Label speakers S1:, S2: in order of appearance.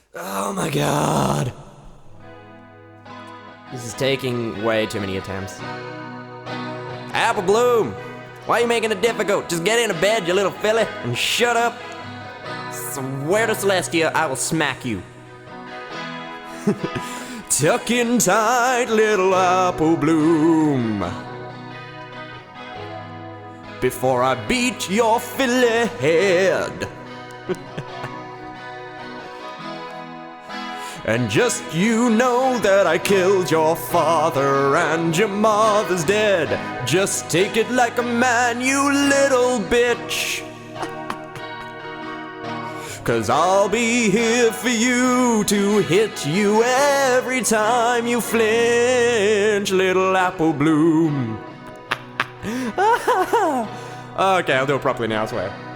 S1: Oh my god. This is taking way too many attempts. Apple Bloom! Why are you making it difficult? Just get into bed, you little filly, and shut up. Swear to Celestia, I will smack you. Tuck in tight, little Apple Bloom, before I beat your filly head. And just you know that I killed your father and your mother's dead. Just take it like a man, you little bitch. 'Cause I'll be here for you to hit you every time you flinch, little Apple Bloom. Okay, I'll do it properly now, I swear.